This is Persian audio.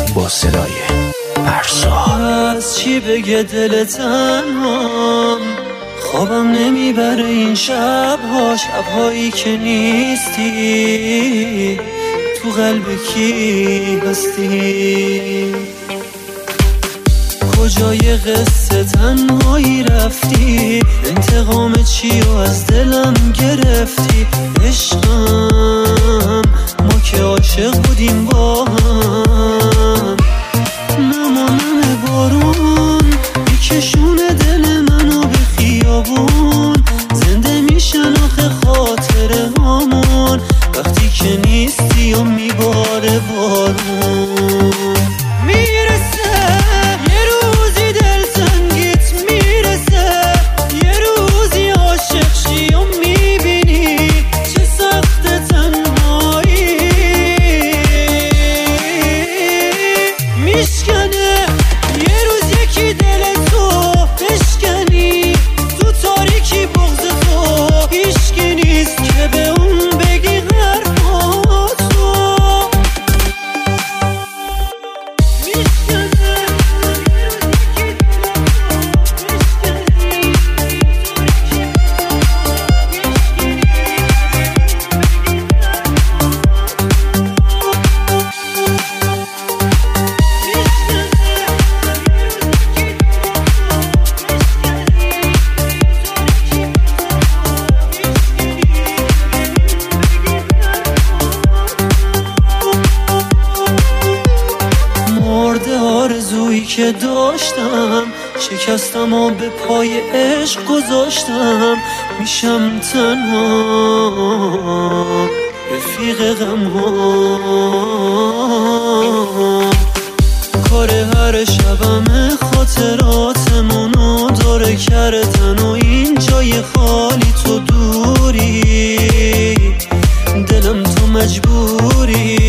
با صدای فرسا. از چی بگه دل تنهام، خوابم نمیبره این شبها، شبهایی که نیستی، تو قلب کی هستی؟ کجای قصه تنهایی رفتی؟ انتقام چی و از دلم گرفتی؟ عشقم ما که عاشق بودیم با هم، نمانم بارون میکشونه دل منو به خیابون، زنده میشن آخه خاطره هامون، وقتی که نیستی و میباره بارون. میرسه یه روزی دلتنگیت میرسه، یه روزی عاشق شی و میبینی چه سخت تنهایی، میشکنه یه روز یکی دل تو بشکنی، تو تاریکی بغض تو هیچکی نیست که به اون بگی حرفاتو. آرزویی که داشتم شکستم و به پای عشق گذاشتم، میشم تنها رفیق غم‌ها، کار هر شبم خاطراتمونو داره کردن و این جای خالی تو دوری، دلم تو مجبوری